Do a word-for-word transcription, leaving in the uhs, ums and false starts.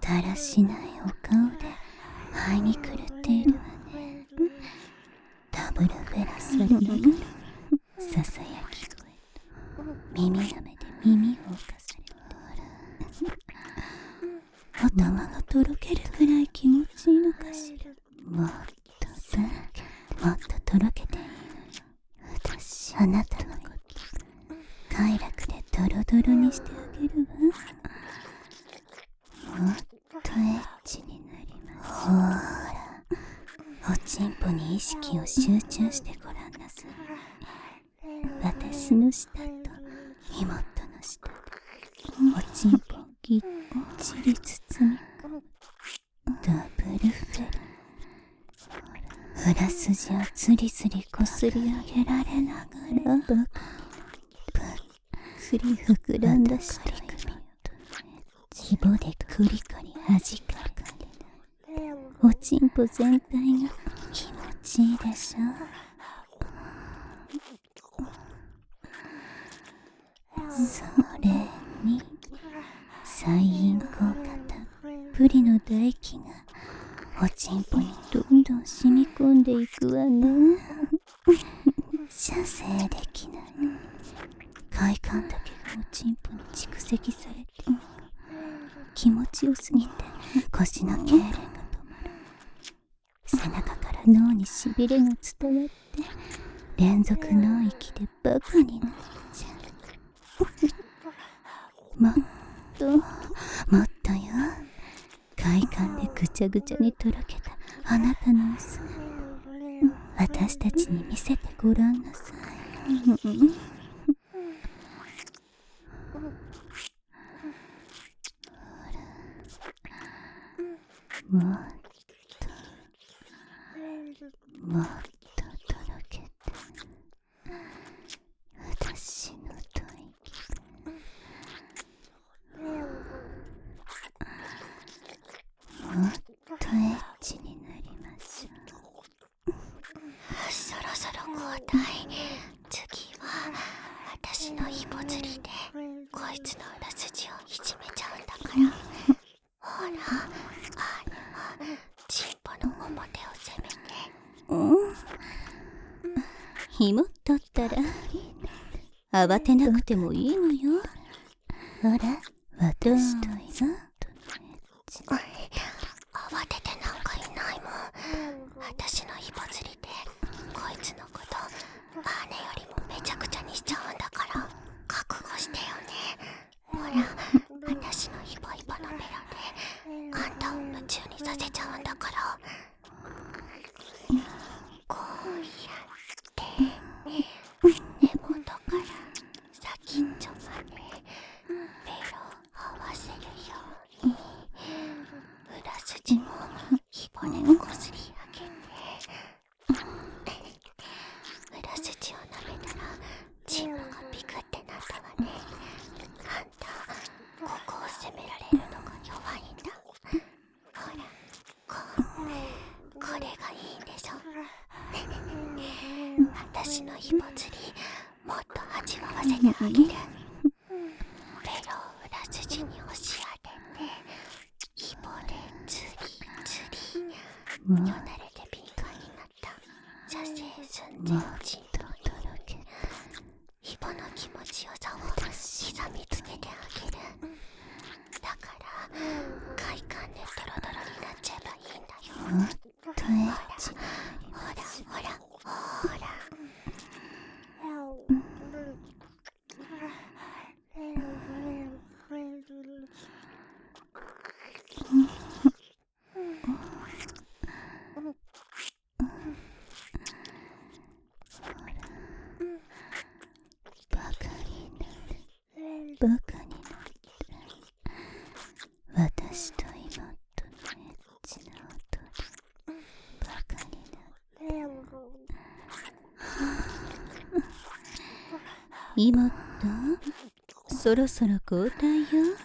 だらしないお顔で肺に狂っているわね。ダブルフェラスされながらささやき声と耳なめで耳を侵されて、頭がとろけるくらい気持ちいいのかしら。もっとさ、もっととろけていいのよ。私あなたのこと快楽でドロドロにしてあげるわ。もっとエッチになります。ほーら、おちんぽに意識を集中してごらんなさい。私の舌と妹の舌でおちんぽをぎっちり包み込むダブルフェラ。裏筋をつりつりこすり上げられながらバカにばっくり膨らんだ下首イボでクリクリ弾かれるおちんぽ全体が気持ちいいでしょ。それに細陰効果たっぷりの唾液がおちんぽにどんどん染み込んでいくわね。射精できない快感だけがおちんぽに蓄積されて気持ちよすぎて腰の痙攣が止まる。背中から脳にしびれが伝わって連続脳域でバカになっちゃう。もっともっとよ。快感でぐちゃぐちゃにとろけたあなたのお姿私たちに見せてごらんなさい。もっともっととろけて私の吐息もっとエッチになりましょう。そろそろ交代。次は私のイボ釣りでこいつの裏筋をいじめちゃうんだから。ほら、あれはチンポの表を攻めて。うん紐取ったら慌てなくてもいいのよ。ほら、私といぞ。慌ててなんかいないもん。私のイボ釣りでこいつのこと姉よりもめちゃくちゃにしちゃうんだから覚悟してよね。ほら、私のイボイボのベロであんたを夢中にさせちゃうんだから。こうやって根元から先っちょまでベロを合わせるように裏筋もイボでこすり上げて裏筋を舐めたらチンポがピクってなったわね。あんたここを攻められるのが弱いんだ。ほら、こうこれがいいんでしょ。私のイボ釣りもっと味わわせてあげる。ベロを裏筋に押し当ててイボで釣り釣りよだれで敏感になった射精寸前チンポにイボの気持ちよさを刻みつけてあげる。だから快感でドロドロになっちゃえばいいんだよ。もっとエッチになりましょう。ほらほらほら。バカになるバカになる私と妹のエッチな音でバカになる。妹、そろそろ交代よ。